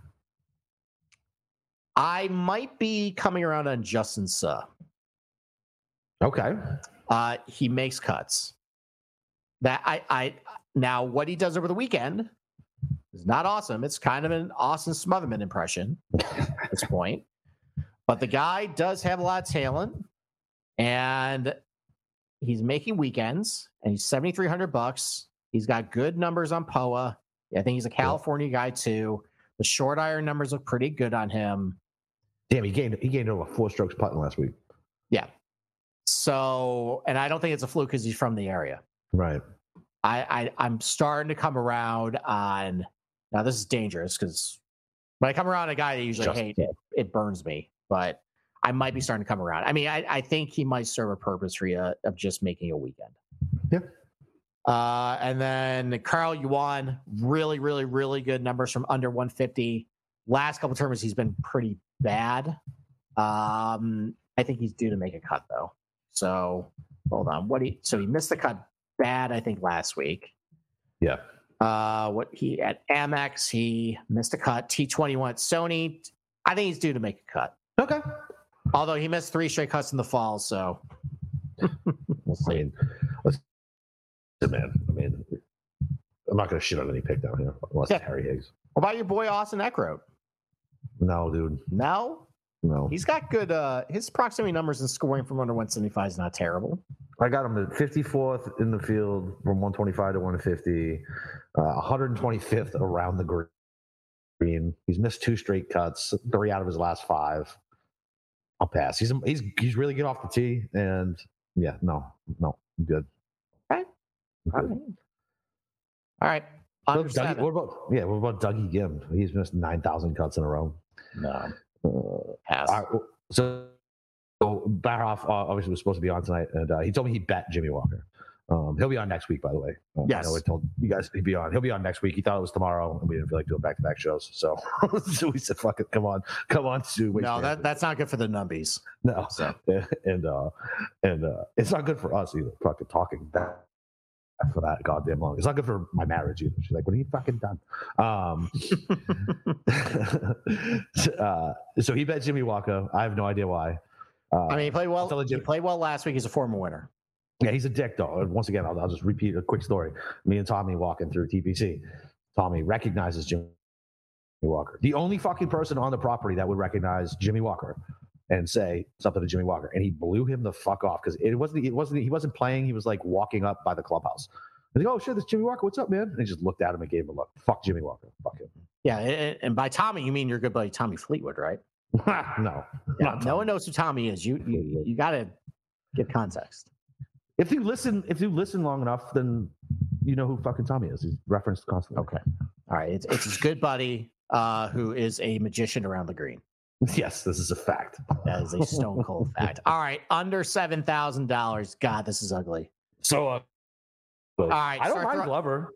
I might be coming around on Justin Suh. Okay. He makes cuts. That I now what he does over the weekend is not awesome. It's kind of an Austin Smotherman impression at this point. But the guy does have a lot of talent, and he's making weekends, and he's $7,300. He's got good numbers on POA. I think he's a California guy too. The short iron numbers look pretty good on him. Damn, he gained over 4 strokes putting last week. Yeah. So, and I don't think it's a fluke because he's from the area. Right. I'm starting to come around on, now this is dangerous because when I come around a guy that I usually hate, it burns me, but I might be starting to come around. I mean, I think he might serve a purpose for you of just making a weekend. Yeah. And then Carl Yuan, really, really, really good numbers from under 150. Last couple tournaments, he's been pretty bad. I think he's due to make a cut though. So hold on. So he missed the cut bad, I think, last week. Yeah. What he at Amex, he missed a cut. T21 at Sony, I think he's due to make a cut. Okay. Although he missed 3 straight cuts in the fall, so we'll see. Man, I'm not going to shit on any pick down here unless it's Harry Higgs. What about your boy Austin Eckroat? No, dude. No? No. He's got good, his proximity numbers and scoring from under 175 is not terrible. I got him at 54th in the field from 125 to 150, 125th around the green. He's missed 2 straight cuts, 3 out of his last 5. I'll pass. He's really good off the tee, and yeah, no, I'm good. Okay. All right. What about Dougie Gim? He's missed 9,000 cuts in a row. No. Pass. All right, so Barhoff obviously was supposed to be on tonight, and he told me he'd bet Jimmy Walker. He'll be on next week, by the way. Yes. I know I told you guys he'll be on next week. He thought it was tomorrow, and we didn't feel like doing back-to-back shows. So, so we said, "Fuck it, come on, Sue." No, that's not good for the numbies. No, so. and it's not good for us either. Fucking talking that for that goddamn long. It's not good for my marriage either. She's like, "What are you fucking done?" So he bet Jimmy Walker. I have no idea why. He played well. He played well last week. He's a former winner. Yeah, he's a dick, though. Once again, I'll just repeat a quick story. Me and Tommy walking through TPC. Tommy recognizes Jimmy Walker. The only fucking person on the property that would recognize Jimmy Walker and say something to Jimmy Walker. And he blew him the fuck off because he wasn't playing. He was like walking up by the clubhouse. And he goes, "Oh shit, this Jimmy Walker. What's up, man?" And he just looked at him and gave him a look. Fuck Jimmy Walker. Fuck him. Yeah, and by Tommy, you mean your good buddy Tommy Fleetwood, right? No. Yeah, no one knows who Tommy is. You got to get context. If you listen long enough, then you know who fucking Tommy is. He's referenced constantly. Okay. All right. It's his good buddy who is a magician around the green. Yes, this is a fact. That is a stone cold fact. All right. Under $7,000. God, this is ugly. So, all right. I don't mind Glover.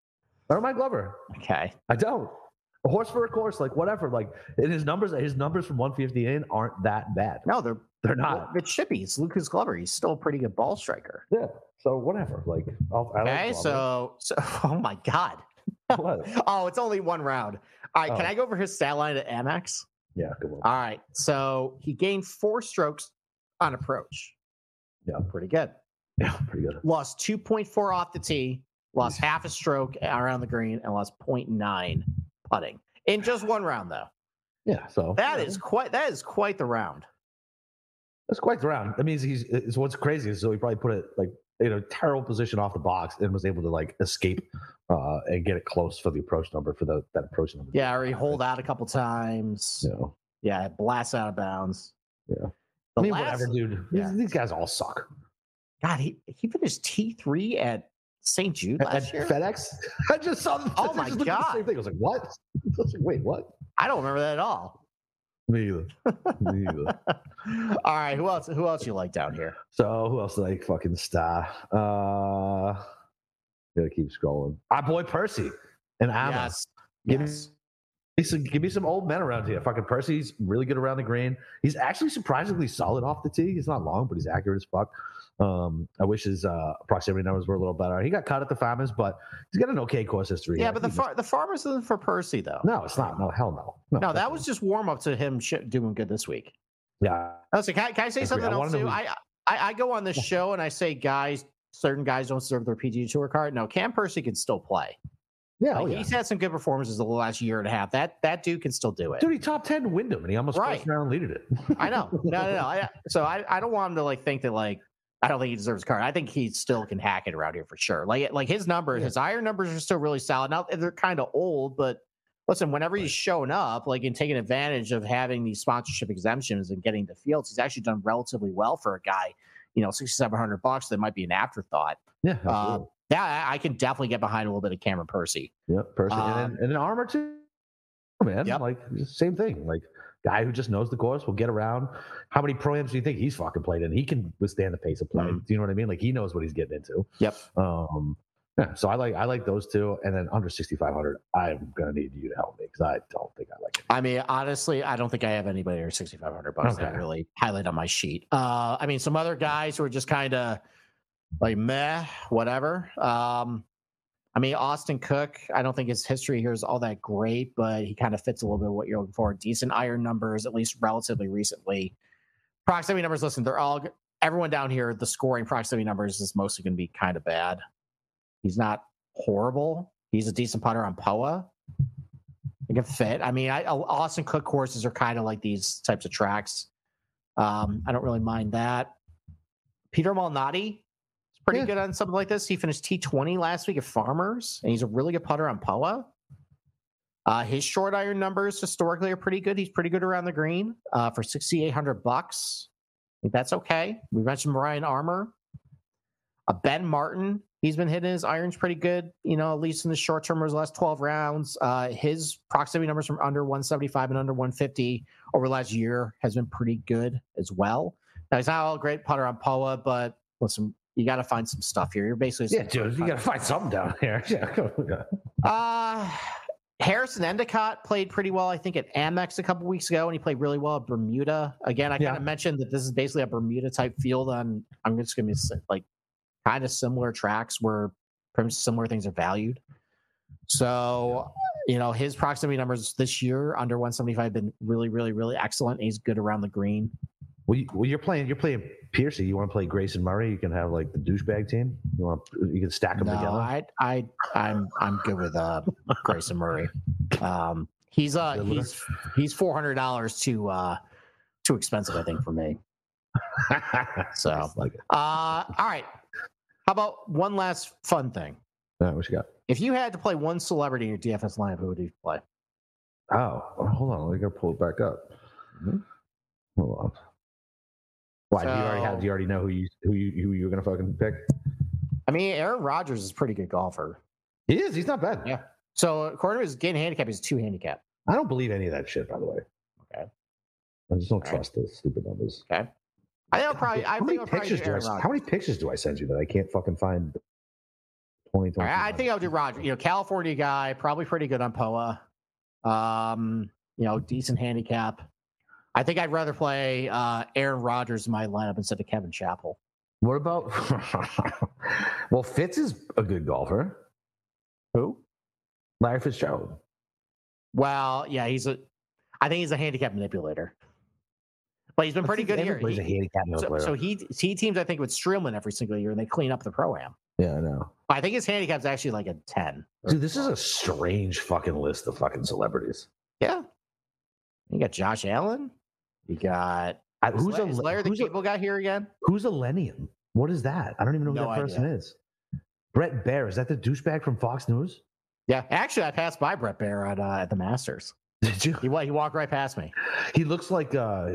Okay. I don't. A horse for a course, like whatever. Like his numbers from 150 in aren't that bad. No, they're not. It's Chippy. It's Lucas Glover. He's still a pretty good ball striker. Yeah. So whatever. Like, okay. So, oh my God. Oh, it's only one round. All right. Can I go over his stat line at Amex? Yeah. Good one. All right. So he gained 4 strokes on approach. Yeah. Pretty good. Yeah. Pretty good. Lost 2.4 off the tee. Lost half a stroke around the green and lost 0.9 putting in just one round, though. Yeah. So that is quite the round. That's quite the round. That means it's what's crazy is so he probably put it like in a terrible position off the box and was able to like escape and get it close for the approach number for that approach number. Yeah, or he holed out a couple times. Yeah, blast out of bounds. Yeah. Whatever, dude. Yeah. These guys all suck. God, he finished T3 at St. Jude last year. FedEx. I just saw. Oh my God! The same thing. I was like, what? I was like, wait, what? I don't remember that at all. Me either. All right, who else you like down here? So who else like fucking star? Gotta keep scrolling. Our boy Percy and Amos. Yes. Give me some old men around here. Fucking Percy's really good around the green. He's actually surprisingly solid off the tee. He's not long, but he's accurate as fuck. I wish his proximity numbers were a little better. He got cut at the Farmers, but he's got an okay course history. Yeah, but the Farmers isn't for Percy though. No, it's not. No, hell no. No, that was just warm up to him doing good this week. Yeah. Listen, can I say something else too? I go on this show and I say certain guys don't deserve their PGA Tour card. No, Cam Percy can still play. Yeah, he's had some good performances the last year and a half. That dude can still do it. Dude, he top 10 Wyndham, and he almost first round leaded it. I know. No. So I don't want him to think that I don't think he deserves a card. I think he still can hack it around here for sure. Like his numbers, his iron numbers are still really solid. Now they're kind of old, but listen, whenever he's showing up, and taking advantage of having these sponsorship exemptions and getting the fields, he's actually done relatively well for a guy. $6,700 that might be an afterthought. Yeah. Yeah, I can definitely get behind a little bit of Cameron Percy. Yep, Percy, and an Armour too, man. Yep. Same thing. Guy who just knows the course will get around. How many pro-ams do you think he's fucking played in? He can withstand the pace of play. Do you know what I mean? He knows what he's getting into. Yep. Yeah. So I like those two, and then under 6,500, I'm gonna need you to help me because I don't think I like it. I mean, honestly, I don't think I have anybody under 6,500 that really highlight on my sheet. Some other guys who are just kind of meh, whatever. Austin Cook, I don't think his history here is all that great, but he kind of fits a little bit of what you're looking for. Decent iron numbers, at least relatively recently. Proximity numbers, listen, everyone down here, the scoring proximity numbers is mostly going to be kind of bad. He's not horrible. He's a decent putter on POA. It can fit. Austin Cook courses are kind of like these types of tracks. I don't really mind that. Peter Malnati, pretty good on something like this. He finished T20 last week at Farmers, and he's a really good putter on POA. His short iron numbers historically are pretty good. He's pretty good around the green for $6,800. I think that's okay. We mentioned Ryan Armour. Ben Martin, he's been hitting his irons pretty good, at least in the short term, his last 12 rounds. His proximity numbers from under 175 and under 150 over the last year has been pretty good as well. Now, he's not a great putter on POA, but listen, you got to find some stuff here. You're basically dude, you got to find something down here. Harrison Endicott played pretty well, I think, at Amex a couple weeks ago, and he played really well at Bermuda. Again, I kind of mentioned that this is basically a Bermuda type field on. I'm just going to be kind of similar tracks where pretty much similar things are valued. So, his proximity numbers this year under 175 have been really, really, really excellent. He's good around the green. Well, you're playing Piercy. You want to play Grayson Murray? You can have the douchebag team. You can stack them together. I'm good with Grayson Murray. He's $400 too expensive, I think, for me. So, all right. How about one last fun thing? What you got? If you had to play one celebrity in your DFS lineup, who would you play? Oh, hold on. I got to pull it back up. Mm-hmm. Hold on. Why? Do you already know who you're gonna fucking pick? Aaron Rodgers is a pretty good golfer. He is. He's not bad. Yeah. So according to his game handicap, he's 2 handicap. I don't believe any of that shit, by the way. Okay. I just don't trust those stupid numbers. Okay. How many pictures do I send you that I can't fucking find? I think I'll do Rodgers. California guy, probably pretty good on POA. Decent handicap. I think I'd rather play Aaron Rodgers in my lineup instead of Kevin Chappell. What about? Well, Fitz is a good golfer. Who? Larry Fitzgerald. Well, yeah, I think he's a handicap manipulator. But he's been pretty good here. He's a handicap manipulator. So he teams, I think, with Streelman every single year, and they clean up the pro-am. Yeah, I know. I think his handicap's actually like a 10. Dude, this is a strange fucking list of fucking celebrities. Yeah. You got Josh Allen. You got is Larry the Cable guy here again? Who's a Lennium? What is that? I don't even know who that person is. Brett Baer, is that the douchebag from Fox News? Yeah, actually, I passed by Brett Baer at the Masters. Did you? He walked right past me. He looks like a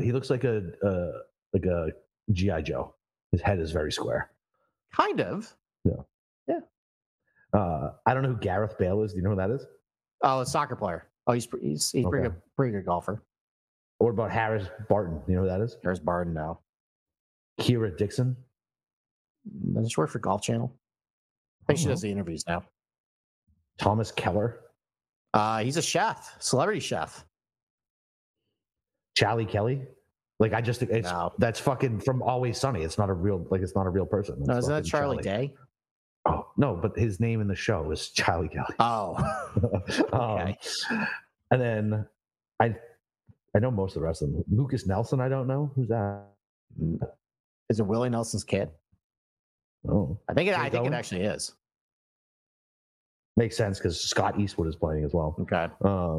GI Joe. His head is very square. Kind of. Yeah. I don't know who Gareth Bale is. Do you know who that is? Oh, a soccer player. Oh, he's pretty good golfer. What about Harris Barton? You know who that is? Harris Barton, no. Kira Dixon. Does she work for Golf Channel? I think she does the interviews now. Thomas Keller. He's a chef, celebrity chef. Charlie Kelly. Like No. that's fucking from Always Sunny. It's not a real person. No, It's isn't that fucking Charlie Day? Oh no, but his name in the show is Charlie Kelly. Oh, okay. And then I know most of the rest of them. Lucas Nelson, I don't know who's that. Is it Willie Nelson's kid? Oh, I think it actually is. Makes sense because Scott Eastwood is playing as well. Okay.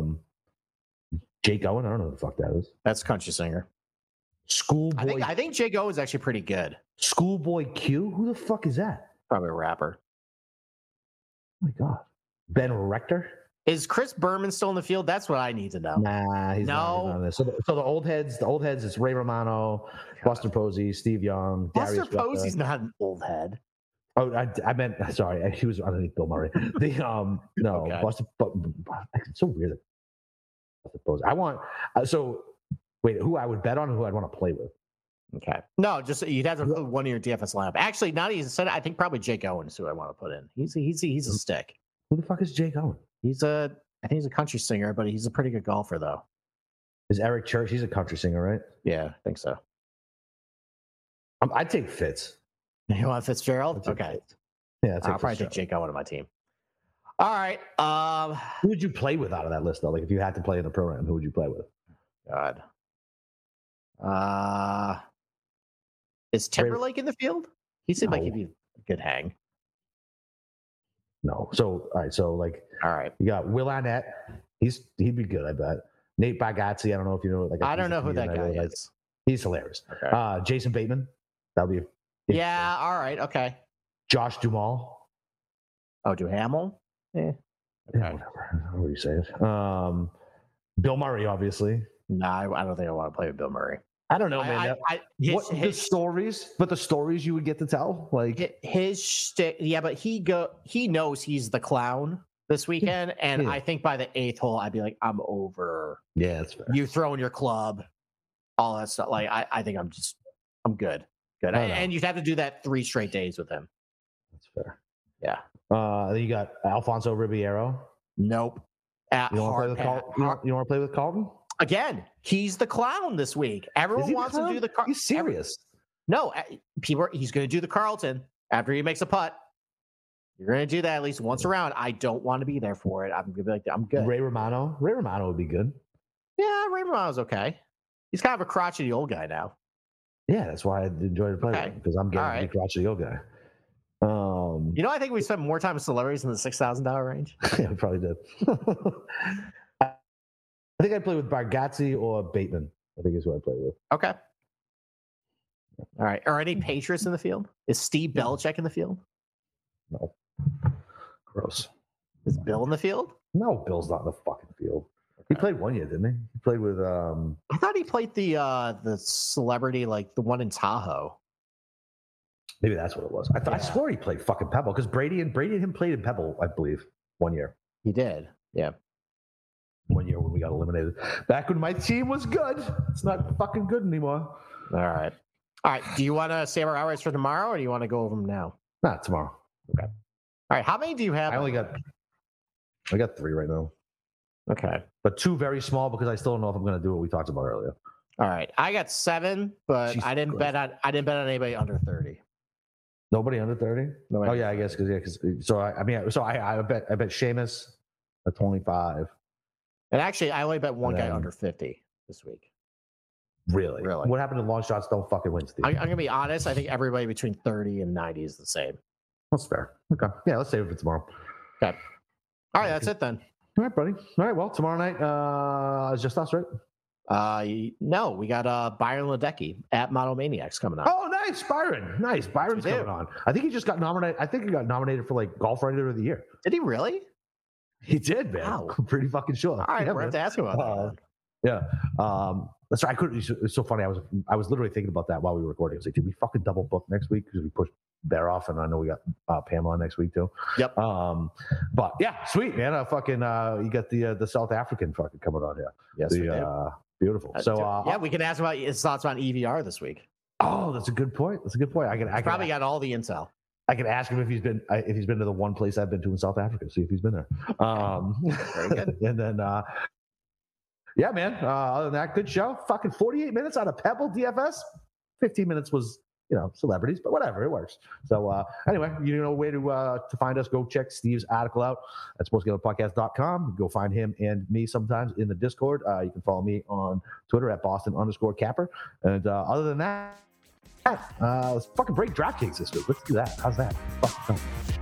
Jake Owen, I don't know who the fuck that is. That's country singer. Schoolboy. I think Jake Owen's actually pretty good. Schoolboy Q. Who the fuck is that? Probably a rapper. Oh my god. Ben Rector. Is Chris Berman still in the field? That's what I need to know. Nah, he's not on this. So the old heads, it's Ray Romano, Buster Posey, Steve Young, Buster Darius Posey's not an old head. Oh, I meant sorry. He was underneath Bill Murray. No, Okay. Buster. It's so weird. Buster Posey. I want. So wait, who I would bet on, and who I'd want to play with. Okay. No, just you'd have to put one of your DFS lineup. Actually, not even said. I think probably Jake Owen is who I want to put in. He's a stick. Who the fuck is Jake Owen? I think he's a country singer, but he's a pretty good golfer though. Is Eric Church? He's a country singer, right? Yeah, I think so. I'd take Fitz. You want Fitzgerald? Okay. Okay. Yeah, I'll probably take Jake Owen on my team. All right. Who would you play with out of that list though? Like if you had to play in the program, who would you play with? God. Is Timberlake in the field? He seemed like he'd be a good hang. No. So all right. So like, all right. You got Will Arnett. He'd be good, I bet. Nate Bargatze. I don't know if you know. Like I don't know who that guy is. He's hilarious. Okay. Jason Bateman. That'll be. Yeah. All right. Okay. Josh Duhamel. Oh, Duhamel. Yeah. Okay. Yeah, whatever. However you say it. Bill Murray, obviously. No, I don't think I want to play with Bill Murray. I don't know, man. The stories you would get to tell, like his shtick. Yeah, but he knows he's the clown this weekend, and I think by the 8th hole, I'd be like, I'm over. Yeah, that's fair. You throwing your club, all that stuff. Like, I think I'm good. And you'd have to do that 3 straight days with him. That's fair. Yeah. Then you got Alfonso Ribeiro. Nope. You want to play with Carlton? Again, he's the clown this week. Everyone wants to do the Carlton. He's serious. No, he's going to do the Carlton after he makes a putt. You're going to do that at least once around. I don't want to be there for it. I'm going to be like, I'm good. Ray Romano would be good. Yeah, Ray Romano's okay. He's kind of a crotchety old guy now. Yeah, that's why I enjoy to play with him, because I'm getting to be crotchety old guy. I think we spent more time with celebrities in the $6,000 range. Yeah, we probably did. I think I'd play with Bargatze or Bateman. I think is who I play with. Okay. All right. Are any Patriots in the field? Is Steve Belichick in the field? No. Gross. Is Bill in the field? No, Bill's not in the fucking field. He played 1 year, didn't he? He played with. I thought he played the celebrity, like the one in Tahoe. Maybe that's what it was. I swore he played fucking Pebble, because Brady and him played in Pebble, I believe, 1 year. He did. Yeah. 1 year when we got eliminated. Back when my team was good. It's not fucking good anymore. All right. Do you want to save our outrights for tomorrow, or do you want to go over them now? Nah, tomorrow. Okay. All right. How many do you have? I got 3 right now. Okay. But 2 very small, because I still don't know if I'm going to do what we talked about earlier. All right. I got 7, but Jesus I didn't bet on anybody under 30. Nobody under 30? Nobody. Oh yeah, I guess because I bet Seamus at 25. And actually, I only bet one guy under 50 this week. Really? What happened to long shots don't fucking win, Steve? I'm going to be honest. I think everybody between 30 and 90 is the same. That's fair. Okay. Yeah, let's save it for tomorrow. Okay. All right, that's it then. All right, buddy. All right, well, tomorrow night is just us, right? No, we got Byron Ledecky at Model Maniacs coming up. Oh, nice, Byron. Nice. Byron's coming on. I think he just got nominated. I think he got nominated for like Golf Writer of the Year. Did he really? He did, man. Wow. I'm pretty fucking sure. All right, we're going to have to ask him about that. Yeah. That's right. It's so funny. I was literally thinking about that while we were recording. I was like, did we fucking double book next week? Because we pushed Bear off, and I know we got Pamela next week too. Yep. But yeah, sweet, man. You got the South African fucking coming on here. Yes, we do. Beautiful. So we can ask about his thoughts on EVR this week. Oh, that's a good point. I can probably got all the intel. I can ask him if he's been to the one place I've been to in South Africa. See if he's been there. Very good. And then, yeah, man. Other than that, good show. Fucking 48 minutes out of Pebble DFS. 15 minutes was, celebrities, but whatever, it works. So anyway, you know where to find us. Go check Steve's article out at sportsgamblingpodcast.com. Go find him and me sometimes in the Discord. You can follow me on Twitter at Boston_Capper. And other than that, let's fucking break DraftKings this week. Let's do that. How's that? Fuck.